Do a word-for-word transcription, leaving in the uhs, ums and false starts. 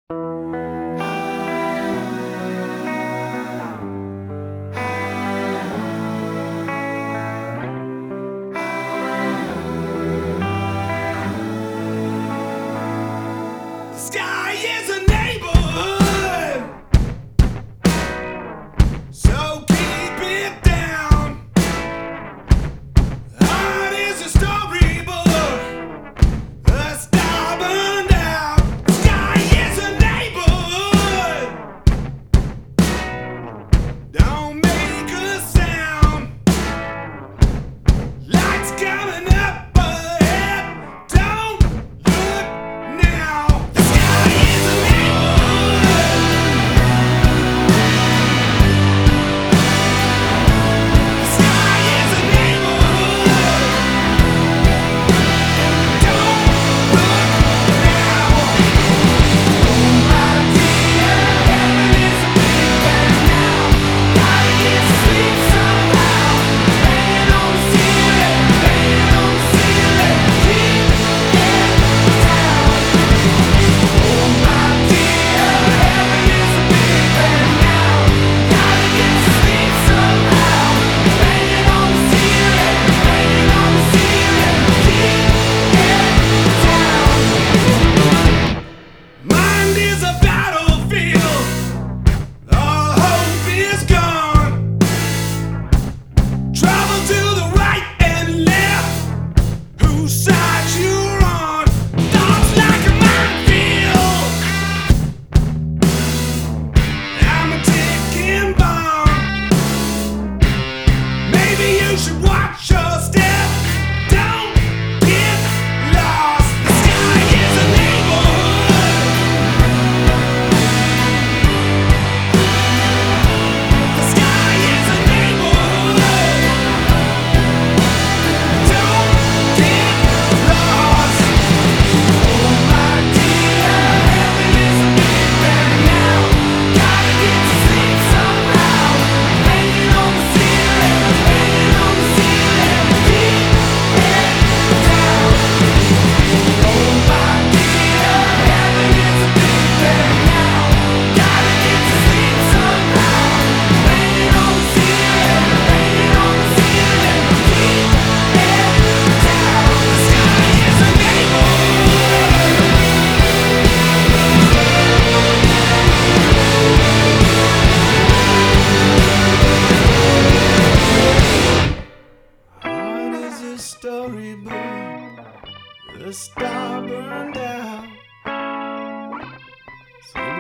Sky is a neighborhood, so keep it down. Art is a storybook, a star burned out. Sky is a neighborhood, don't make a sound. Lights coming up ahead, don't look now. The sky is a neighborhood. The sky is a neighborhood. Don't look now. Oh my dear, heaven is a big bang now. Gotta get sleep somehow. Banging on the ceiling, banging on the ceiling. Keep it down. Oh my dear, heaven is a big bang now. Gotta get sleep somehow. Banging on the ceiling, banging on the ceiling. Keep it down. Mind is a battlefield. All hope is gone. Travel to the right and left. Whose side you're on? Thoughts like a minefield. I'm a ticking bomb. Maybe you should watch your step. Don't get lost. The sky is a neighborhood. The sky is a neighborhood. Don't get lost. Oh my dear, heaven is a big bang now. Gotta get to sleep somehow. Banging on the ceiling, banging on the ceiling. Keep it down. Oh my dear, heaven is a big bang now. Gotta get to sleep somehow. Banging on the ceiling, banging on the ceiling. Keep it down. The sky is a neighborhood. Heart is a storybook, the star burned out. So